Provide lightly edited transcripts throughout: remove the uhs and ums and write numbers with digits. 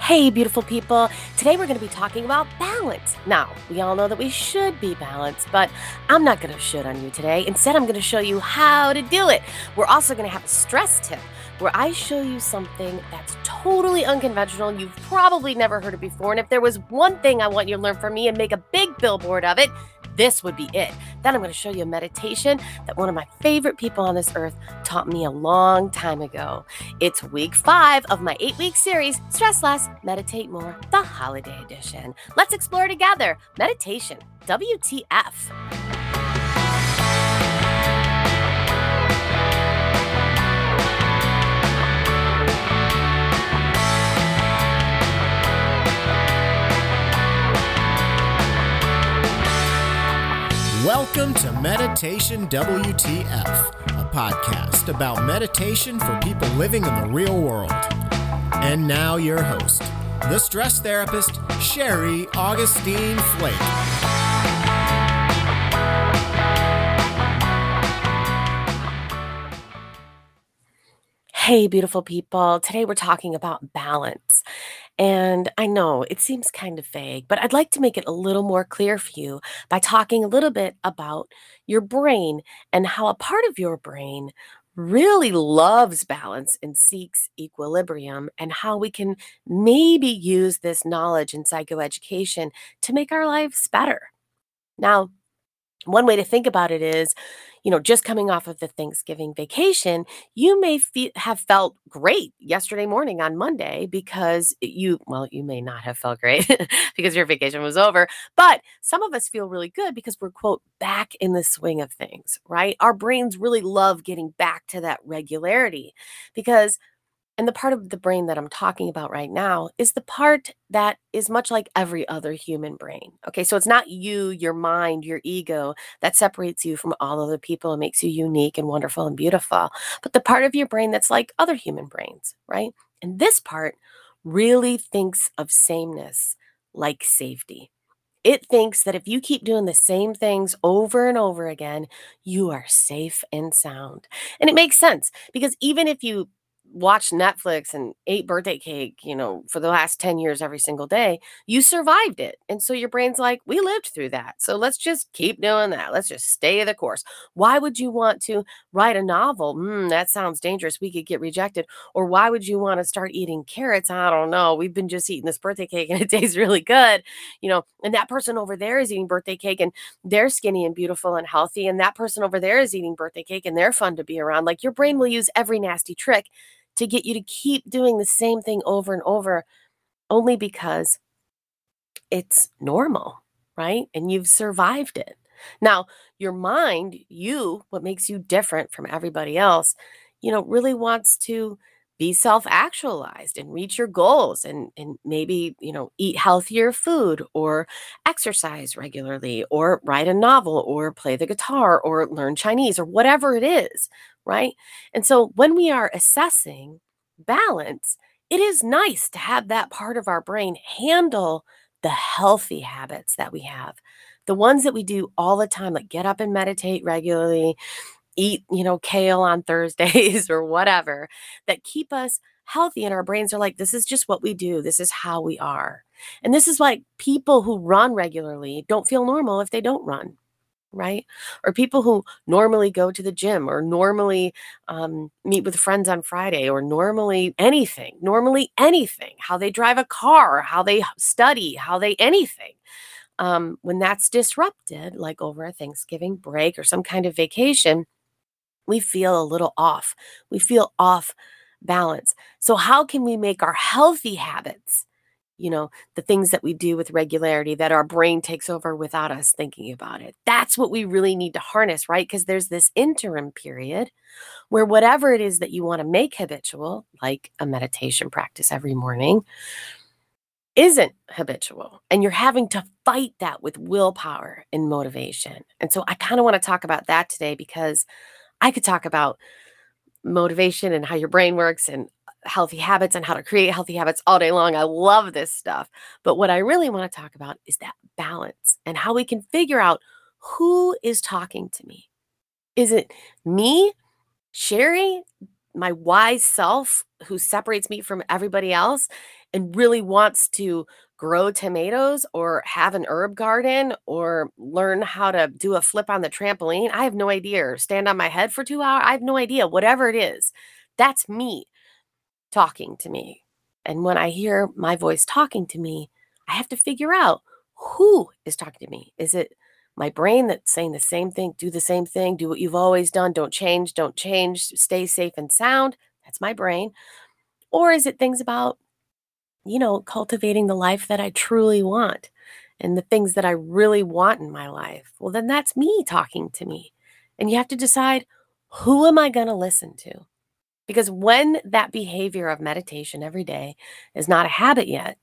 Hey, beautiful people. Today we're going to be talking about balance. Now, we all know that we should be balanced, but I'm not going to should on you today. Instead, I'm going to show you how to do it. We're also going to have a stress tip where I show you something that's totally unconventional. You've probably never heard it before. And if there was one thing I want you to learn from me and make a big billboard of it, this would be it. Then I'm going to show you a meditation that one of my favorite people on this earth taught me a long time ago. It's week 5 of my 8-week series, Stress Less, Meditate More, the holiday edition. Let's explore together. Meditation, WTF. Welcome to Meditation WTF, a podcast about meditation for people living in the real world. And now your host, the stress therapist, Sherry Augustine Flake. Hey, beautiful people. Today we're talking about balance. And I know it seems kind of vague, but I'd like to make it a little more clear for you by talking a little bit about your brain and how a part of your brain really loves balance and seeks equilibrium, and how we can maybe use this knowledge in psychoeducation to make our lives better. Now, one way to think about it is, just coming off of the Thanksgiving vacation, you may have felt great yesterday morning on Monday because you may not have felt great because your vacation was over, but some of us feel really good because we're, quote, back in the swing of things, right? Our brains really love getting back to that regularity because and the part of the brain that I'm talking about right now is the part that is much like every other human brain. Okay, so it's not you, your mind, your ego that separates you from all other people and makes you unique and wonderful and beautiful, but the part of your brain that's like other human brains, right? And this part really thinks of sameness like safety. It thinks that if you keep doing the same things over and over again, you are safe and sound. And it makes sense because even if you watched Netflix and ate birthday cake, for the last 10 years every single day, you survived it. And so your brain's like, we lived through that. So let's just keep doing that. Let's just stay the course. Why would you want to write a novel? That sounds dangerous. We could get rejected. Or why would you want to start eating carrots? I don't know. We've been just eating this birthday cake and it tastes really good. And that person over there is eating birthday cake and they're skinny and beautiful and healthy. And that person over there is eating birthday cake and they're fun to be around. Like, your brain will use every nasty trick to get you to keep doing the same thing over and over, only because it's normal, right? And you've survived it. Now, your mind, what makes you different from everybody else, really wants to be self-actualized and reach your goals and maybe, eat healthier food or exercise regularly or write a novel or play the guitar or learn Chinese or whatever it is, right? And so when we are assessing balance, it is nice to have that part of our brain handle the healthy habits that we have, the ones that we do all the time, like get up and meditate regularly, eat, kale on Thursdays or whatever, that keep us healthy. And our brains are like, this is just what we do. This is how we are. And this is why people who run regularly don't feel normal if they don't run, right? Or people who normally go to the gym or normally meet with friends on Friday or normally anything, how they drive a car, how they study, how they anything. When that's disrupted, like over a Thanksgiving break or some kind of vacation, we feel a little off. We feel off balance. So, how can we make our healthy habits, the things that we do with regularity that our brain takes over without us thinking about it? That's what we really need to harness, right? Because there's this interim period where whatever it is that you want to make habitual, like a meditation practice every morning, isn't habitual. And you're having to fight that with willpower and motivation. And so I kind of want to talk about that today because I could talk about motivation and how your brain works and healthy habits and how to create healthy habits all day long. I love this stuff. But what I really want to talk about is that balance and how we can figure out who is talking to me. Is it me, Sherry, my wise self who separates me from everybody else? and really wants to grow tomatoes or have an herb garden or learn how to do a flip on the trampoline, I have no idea, or stand on my head for 2 hours, I have no idea, whatever it is. That's me talking to me. And when I hear my voice talking to me, I have to figure out who is talking to me. Is it my brain that's saying the same thing, do the same thing, do what you've always done, don't change, stay safe and sound? That's my brain. Or is it things about, cultivating the life that I truly want and the things that I really want in my life? Well, then that's me talking to me. And you have to decide, who am I going to listen to? Because when that behavior of meditation every day is not a habit yet,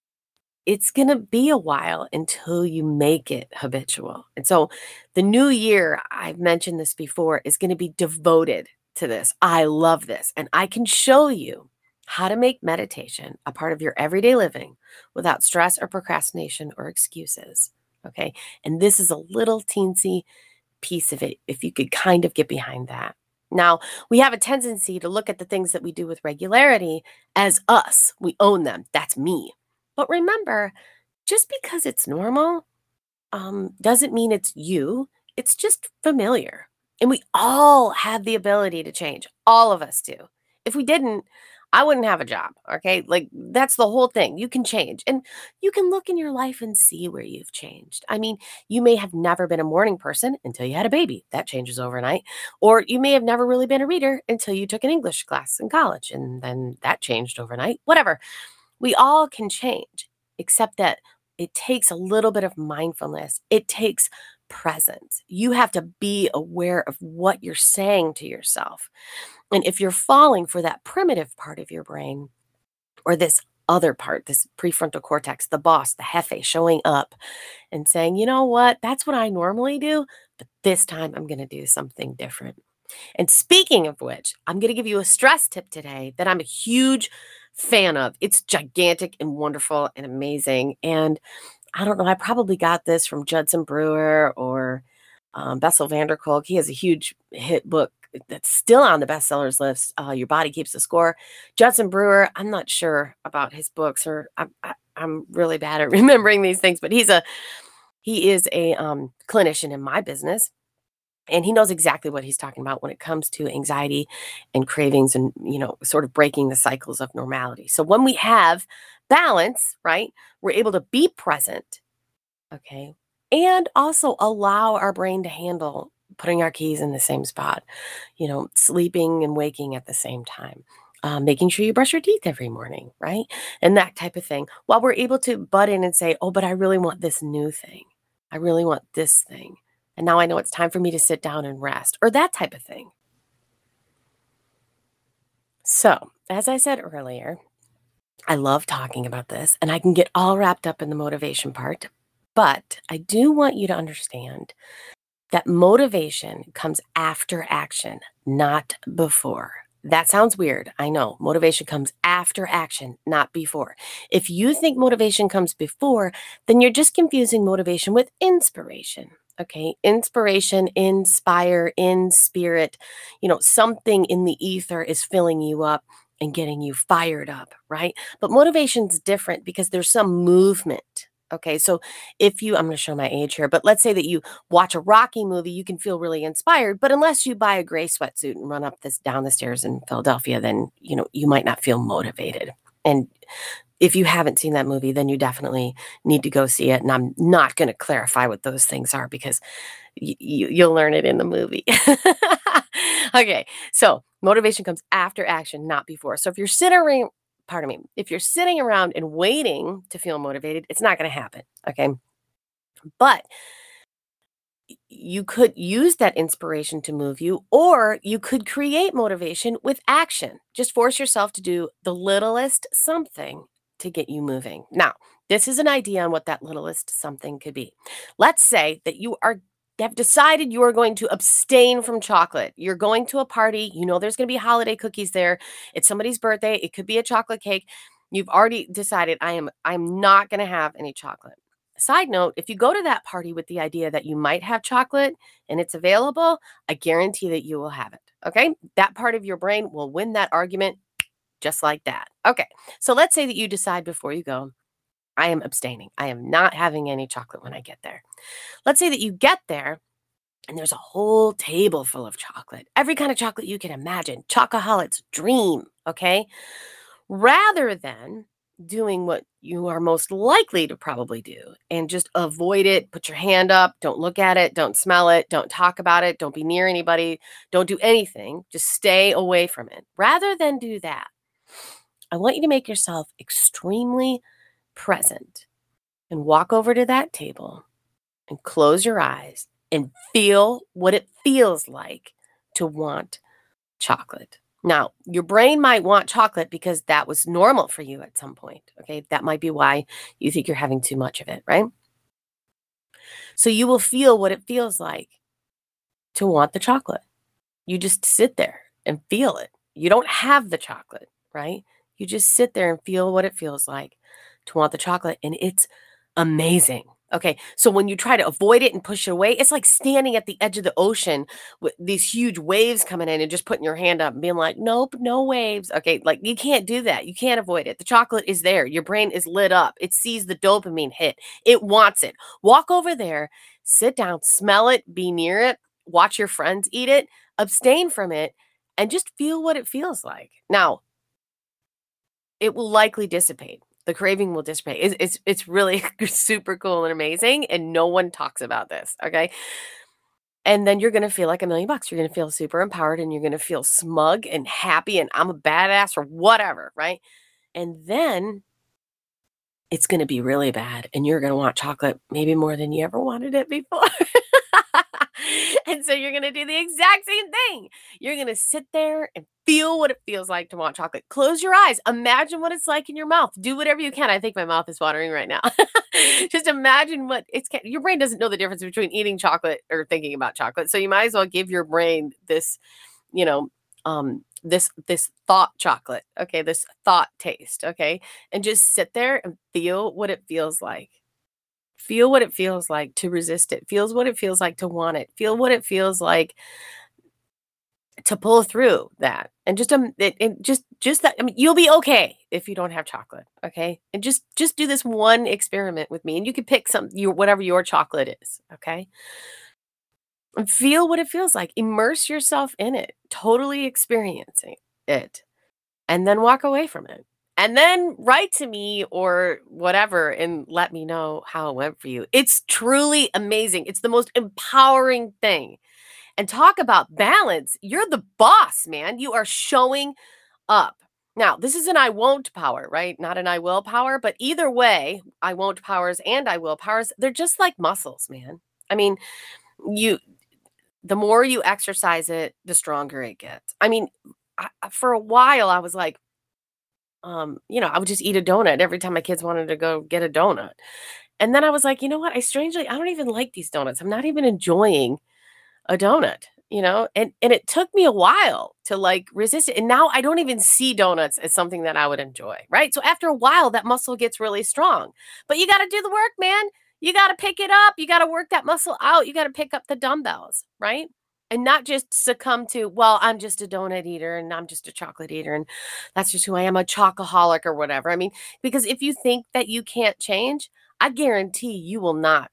it's going to be a while until you make it habitual. And so the new year, I've mentioned this before, is going to be devoted to this. I love this. And I can show you how to make meditation a part of your everyday living without stress or procrastination or excuses. Okay. And this is a little teensy piece of it, if you could kind of get behind that. Now, we have a tendency to look at the things that we do with regularity as us. We own them. That's me. But remember, just because it's normal doesn't mean it's you. It's just familiar. And we all have the ability to change. All of us do. If we didn't, I wouldn't have a job. Okay. Like, that's the whole thing. You can change, and you can look in your life and see where you've changed. I mean, you may have never been a morning person until you had a baby. That changes overnight. Or you may have never really been a reader until you took an English class in college, and then that changed overnight. Whatever. We all can change, except that it takes a little bit of mindfulness. It takes presence. You have to be aware of what you're saying to yourself. And if you're falling for that primitive part of your brain, or this other part, this prefrontal cortex, the boss, the jefe showing up and saying, you know what, that's what I normally do, but this time I'm going to do something different. And speaking of which, I'm going to give you a stress tip today that I'm a huge fan of. It's gigantic and wonderful and amazing. And I don't know, I probably got this from Judson Brewer or Bessel van der Kolk. He has a huge hit book that's still on the bestsellers list. Your Body Keeps the Score. Judson Brewer, I'm not sure about his books, or I'm really bad at remembering these things, but he is a clinician in my business. And he knows exactly what he's talking about when it comes to anxiety and cravings and, sort of breaking the cycles of normality. So when we have balance, right, we're able to be present, okay, and also allow our brain to handle putting our keys in the same spot, sleeping and waking at the same time. Making sure you brush your teeth every morning, right? And that type of thing. While we're able to butt in and say, oh, but I really want this new thing. I really want this thing. And now I know it's time for me to sit down and rest, or that type of thing. So, as I said earlier, I love talking about this, and I can get all wrapped up in the motivation part. But I do want you to understand that motivation comes after action, not before. That sounds weird. I know. Motivation comes after action, not before. If you think motivation comes before, then you're just confusing motivation with inspiration. Okay. Inspiration, inspire, in spirit, something in the ether is filling you up and getting you fired up, right? But motivation's different because there's some movement. Okay. So I'm going to show my age here, but let's say that you watch a Rocky movie, you can feel really inspired, but unless you buy a gray sweatsuit and run down the stairs in Philadelphia, then, you might not feel motivated. And if you haven't seen that movie, then you definitely need to go see it. And I'm not going to clarify what those things are because you'll learn it in the movie. Okay. So motivation comes after action, not before. So if you're if you're sitting around and waiting to feel motivated, it's not going to happen. Okay. But you could use that inspiration to move you, or you could create motivation with action. Just force yourself to do the littlest something to get you moving. Now, this is an idea on what that littlest something could be. Let's say that you have decided you are going to abstain from chocolate. You're going to a party, there's going to be holiday cookies there. It's somebody's birthday. It could be a chocolate cake. You've already decided I'm not going to have any chocolate. Side note, if you go to that party with the idea that you might have chocolate and it's available, I guarantee that you will have it. Okay? That part of your brain will win that argument just like that. Okay, so let's say that you decide before you go, I am abstaining. I am not having any chocolate when I get there. Let's say that you get there and there's a whole table full of chocolate. Every kind of chocolate you can imagine. Chocoholic's dream, okay? Rather than doing what you are most likely to probably do and just avoid it, put your hand up, don't look at it, don't smell it, don't talk about it, don't be near anybody, don't do anything, just stay away from it. Rather than do that, I want you to make yourself extremely present and walk over to that table and close your eyes and feel what it feels like to want chocolate. Now, your brain might want chocolate because that was normal for you at some point. Okay. That might be why you think you're having too much of it, right? So you will feel what it feels like to want the chocolate. You just sit there and feel it. You don't have the chocolate, right? You just sit there and feel what it feels like to want the chocolate. And it's amazing. Okay, so when you try to avoid it and push it away, it's like standing at the edge of the ocean with these huge waves coming in and just putting your hand up and being like, nope, no waves. Okay, like you can't do that. You can't avoid it. The chocolate is there. Your brain is lit up. It sees the dopamine hit. It wants it. Walk over there, sit down, smell it, be near it, watch your friends eat it, abstain from it, and just feel what it feels like. Now, it will likely dissipate. The craving will dissipate. It's really super cool and amazing, and no one talks about this, okay? And then you're gonna feel like $1,000,000. You're gonna feel super empowered, and you're gonna feel smug and happy, and I'm a badass or whatever, right? And then it's gonna be really bad, and you're gonna want chocolate maybe more than you ever wanted it before. And so you're gonna do the exact same thing. You're gonna sit there and feel what it feels like to want chocolate. Close your eyes. Imagine what it's like in your mouth. Do whatever you can. I think my mouth is watering right now. Just imagine what your brain doesn't know the difference between eating chocolate or thinking about chocolate. So you might as well give your brain this, you know, this thought chocolate, okay, this thought taste, okay, and just sit there and feel what it feels like. Feel what it feels like to resist it. Feels what it feels like to want it. Feel what it feels like to pull through that. And just that, I mean, you'll be okay if you don't have chocolate, okay? And just do this one experiment with me, and you can pick whatever your chocolate is, okay? And feel what it feels like. Immerse yourself in it, totally experiencing it, and then walk away from it. And then write to me or whatever and let me know how it went for you. It's truly amazing. It's the most empowering thing. And talk about balance. You're the boss, man. You are showing up. Now, this is an I won't power, right? Not an I will power, but either way, I won't powers and I will powers, they're just like muscles, man. I mean, you the more you exercise it, the stronger it gets. I mean, for a while I was like, I would just eat a donut every time my kids wanted to go get a donut. And then I was like, you know what? I don't even like these donuts. I'm not even enjoying a donut, and it took me a while to like resist it. And now I don't even see donuts as something that I would enjoy, right? So after a while, that muscle gets really strong. But you got to do the work, man. You got to pick it up. You got to work that muscle out. You got to pick up the dumbbells, right? And not just succumb to, well, I'm just a donut eater and I'm just a chocolate eater and that's just who I am, a chocoholic or whatever. I mean, because if you think that you can't change, I guarantee you will not.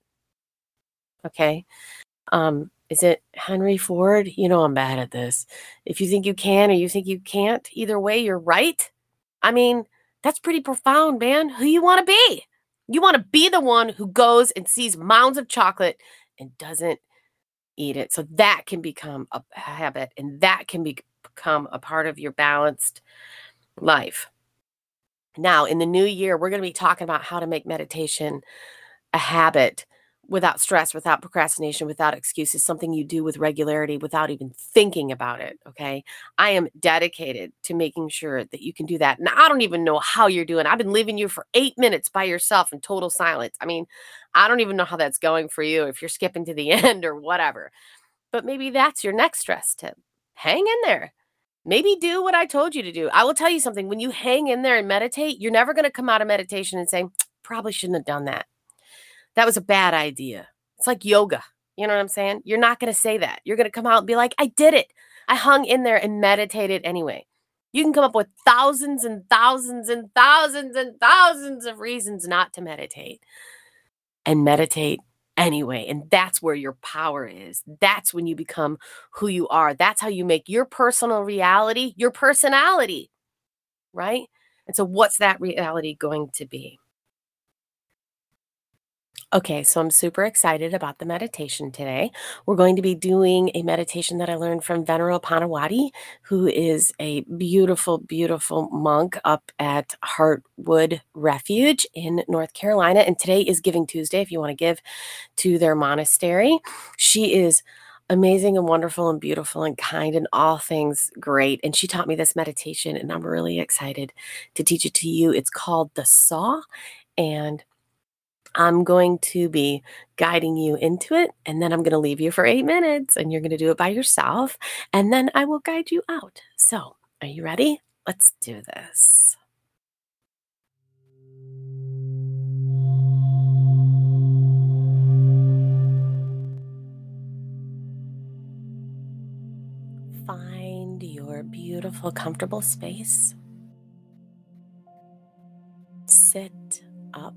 Okay. Is it Henry Ford? You know I'm bad at this. If you think you can or you think you can't, either way, you're right. I mean, that's pretty profound, man. Who you want to be? You want to be the one who goes and sees mounds of chocolate and doesn't eat it. So that can become a habit and that can become a part of your balanced life. Now, in the new year, we're going to be talking about how to make meditation a habit without stress, without procrastination, without excuses, something you do with regularity without even thinking about it. Okay. I am dedicated to making sure that you can do that. And I don't even know how you're doing. I've been leaving you for 8 minutes by yourself in total silence. I mean, I don't even know how that's going for you if you're skipping to the end or whatever. But maybe that's your next stress tip. Hang in there. Maybe do what I told you to do. I will tell you something. When you hang in there and meditate, you're never going to come out of meditation and say, probably shouldn't have done that. That was a bad idea. It's like yoga. You know what I'm saying? You're not going to say that. You're going to come out and be like, I did it. I hung in there and meditated anyway. You can come up with thousands and thousands and thousands and thousands of reasons not to meditate, and meditate anyway. And that's where your power is. That's when you become who you are. That's how you make your personal reality your personality, right? And so, what's that reality going to be? Okay, so I'm super excited about the meditation today. We're going to be doing a meditation that I learned from Venerable Panawati, who is a beautiful, beautiful monk up at Heartwood Refuge in North Carolina. And today is Giving Tuesday if you want to give to their monastery. She is amazing and wonderful and beautiful and kind and all things great. And she taught me this meditation, and I'm really excited to teach it to you. It's called the Saw, and I'm going to be guiding you into it, and then I'm going to leave you for 8 minutes, and you're going to do it by yourself, and then I will guide you out. So, are you ready? Let's do this. Find your beautiful, comfortable space. Sit up.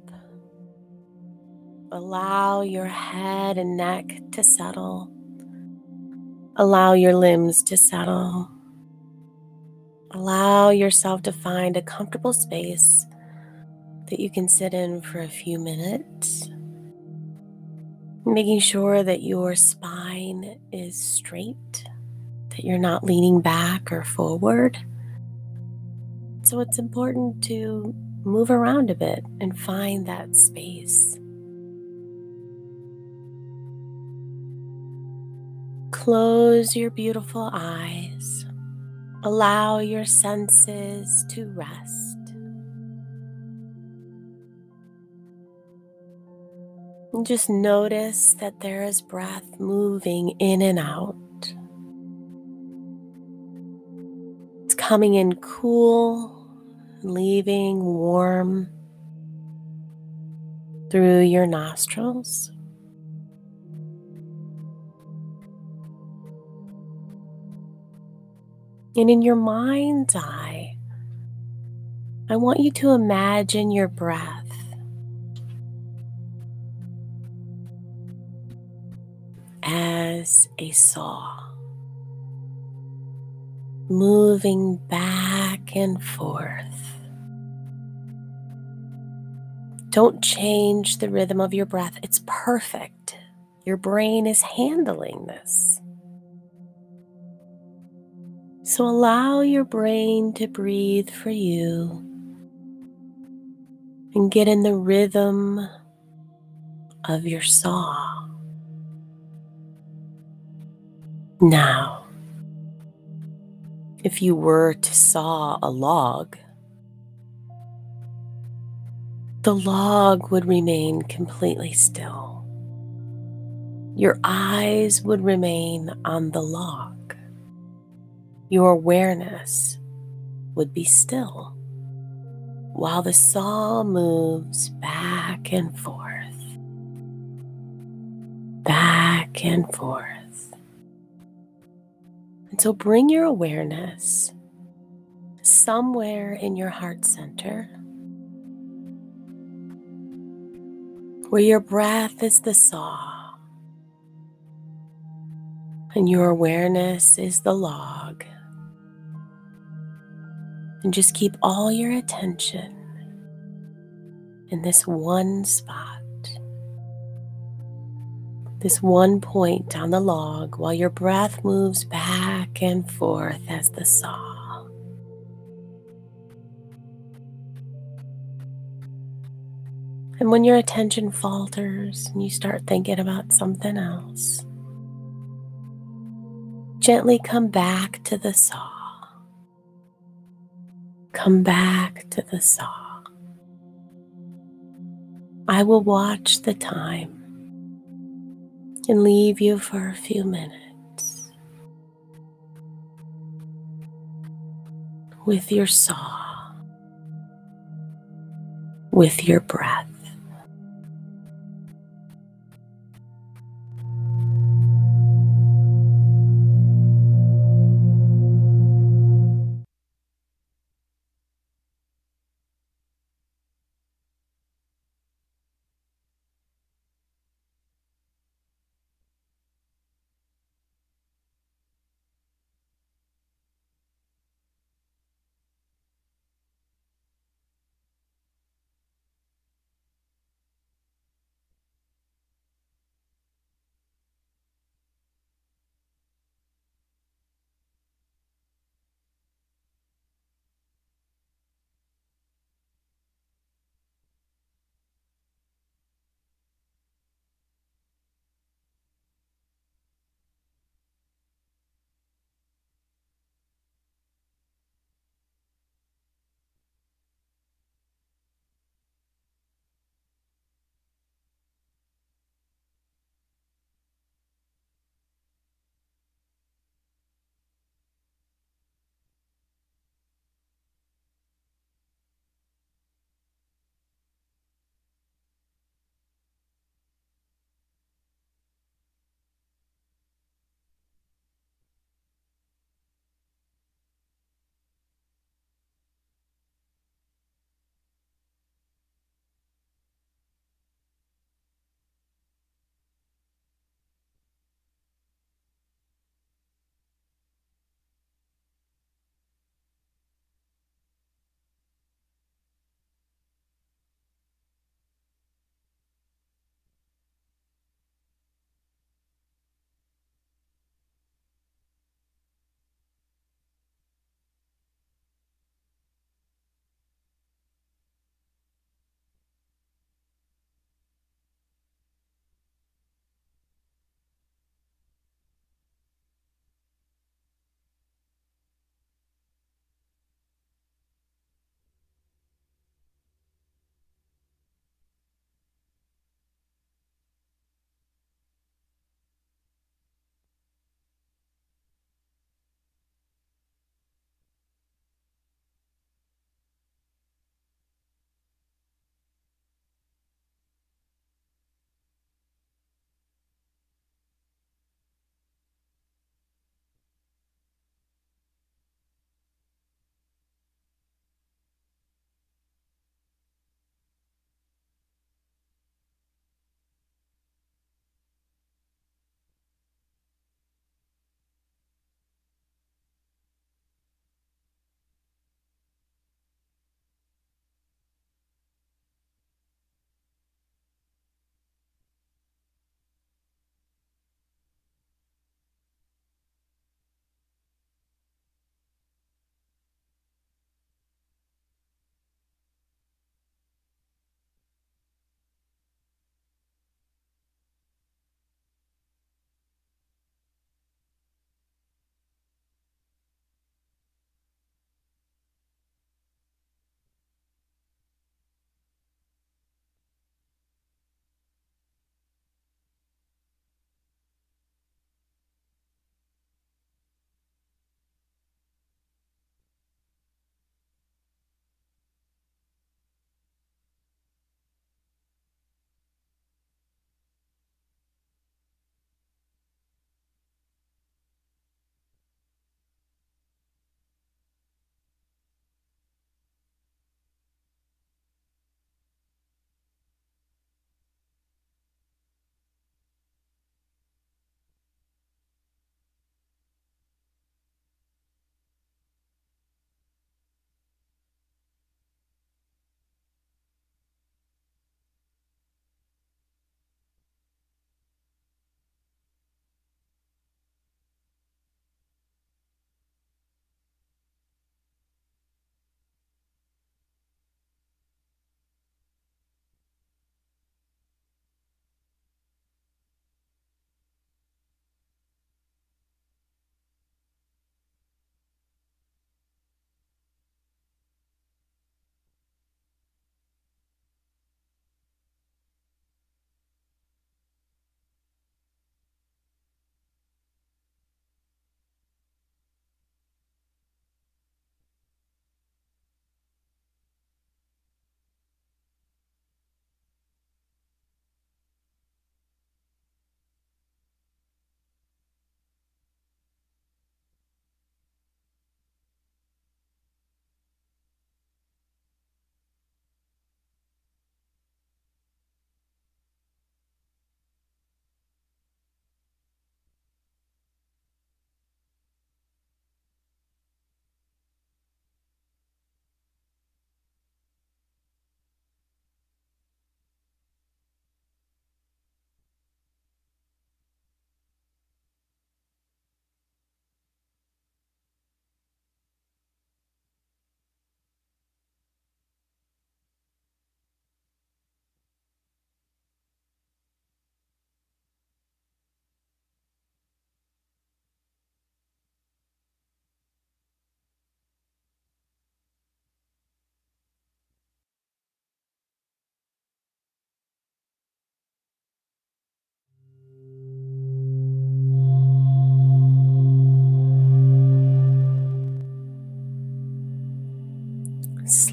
Allow your head and neck to settle. Allow your limbs to settle. Allow yourself to find a comfortable space that you can sit in for a few minutes, making sure that your spine is straight, that you're not leaning back or forward. So it's important to move around a bit and find that space. Close your beautiful eyes. Allow your senses to rest. And just notice that there is breath moving in and out. It's coming in cool, leaving warm through your nostrils. And in your mind's eye, I want you to imagine your breath as a saw, moving back and forth. Don't change the rhythm of your breath. It's perfect. Your brain is handling this. So allow your brain to breathe for you and get in the rhythm of your saw. Now, if you were to saw a log, the log would remain completely still. Your eyes would remain on the log. Your awareness would be still while the saw moves back and forth, back and forth. And so bring your awareness somewhere in your heart center, where your breath is the saw and your awareness is the log. And just keep all your attention in this one spot, this one point on the log, while your breath moves back and forth as the saw. And when your attention falters and you start thinking about something else, gently come back to the saw. Come back to the saw. I will watch the time and leave you for a few minutes with your saw, with your breath.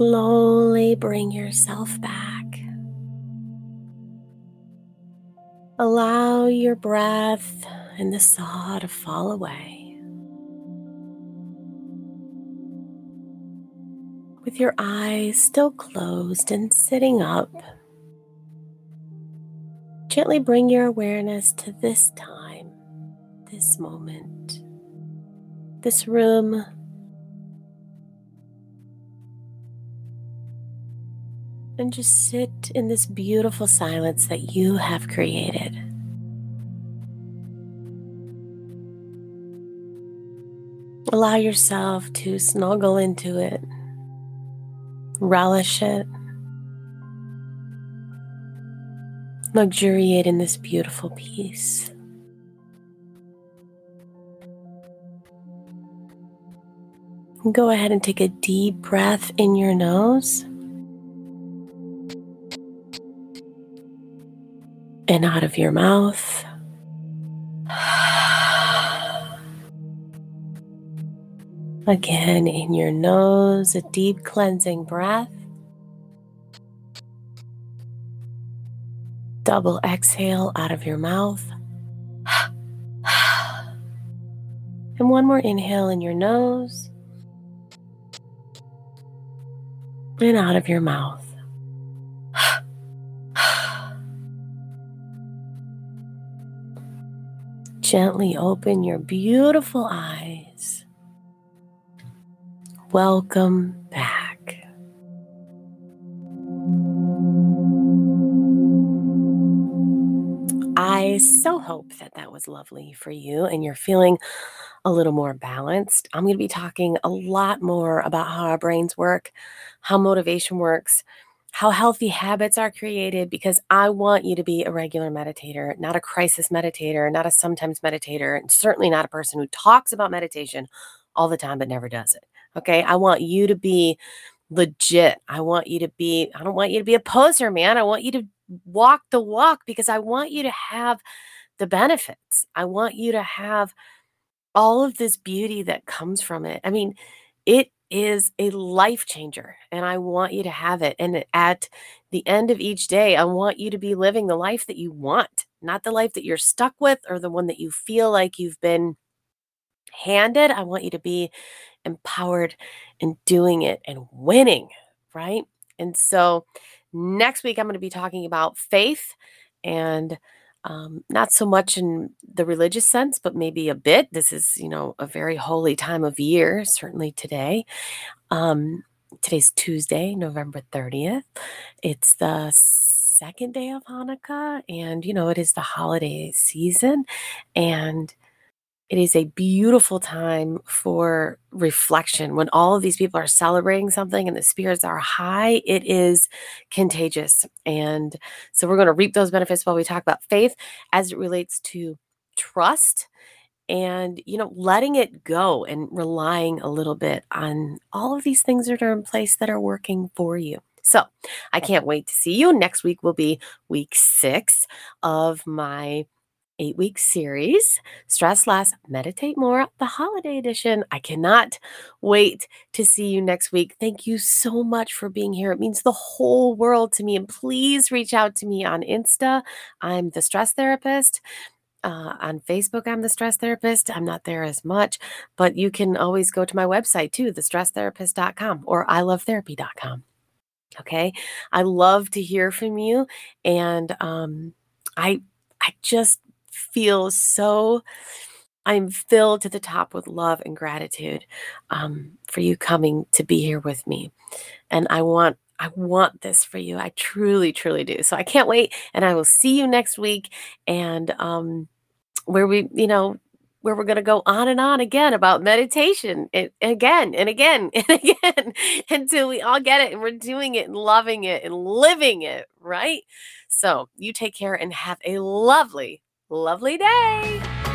slowly bring yourself back. Allow your breath and the saw to fall away. With your eyes still closed and sitting up, gently bring your awareness to this time, this moment, this room, and just sit in this beautiful silence that you have created. Allow yourself to snuggle into it, relish it, luxuriate in this beautiful peace. Go ahead and take a deep breath in your nose and out of your mouth. Again, in your nose, a deep cleansing breath. Double exhale out of your mouth. And one more inhale in your nose and out of your mouth. Gently open your beautiful eyes. Welcome back. I so hope that that was lovely for you and you're feeling a little more balanced. I'm going to be talking a lot more about how our brains work, how motivation works, how healthy habits are created, because I want you to be a regular meditator, not a crisis meditator, not a sometimes meditator, and certainly not a person who talks about meditation all the time but never does it. Okay? I want you to be legit. I don't want you to be a poser, man. I want you to walk the walk because I want you to have the benefits. I want you to have all of this beauty that comes from it. I mean, it is a life changer and I want you to have it. And at the end of each day, I want you to be living the life that you want, not the life that you're stuck with or the one that you feel like you've been handed. I want you to be empowered and doing it and winning, right? And so next week, I'm going to be talking about faith and not so much in the religious sense, but maybe a bit. This is, a very holy time of year, certainly today. Today's Tuesday, November 30th. It's the second day of Hanukkah, and, it is the holiday season. And it is a beautiful time for reflection. When all of these people are celebrating something and the spirits are high, it is contagious. And so we're going to reap those benefits while we talk about faith as it relates to trust and, letting it go and relying a little bit on all of these things that are in place that are working for you. So I can't wait to see you. Next week will be week 6 of my 8-week series, Stress Less, Meditate More, the holiday edition. I cannot wait to see you next week. Thank you so much for being here. It means the whole world to me. And please reach out to me on Insta. I'm the Stress Therapist. On Facebook, I'm the Stress Therapist. I'm not there as much, but you can always go to my website too, thestresstherapist.com or ilovetherapy.com. Okay. I love to hear from you. And I just feel I'm filled to the top with love and gratitude for you coming to be here with me. And I want this for you. I truly, truly do. So I can't wait. And I will see you next week. And where we're going to go on and on again about meditation again and again and again until we all get it and we're doing it and loving it and living it, right? So you take care and have a lovely, lovely day.